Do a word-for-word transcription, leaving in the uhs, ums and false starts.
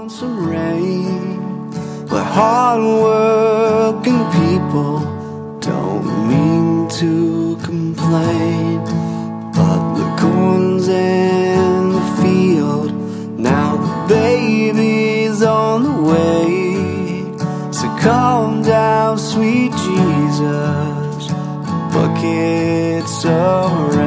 want some rain. But hard-working people don't mean to complain. But the corn's in the field, now the baby's on the way. So calm down, sweet Jesus, buckets of rain.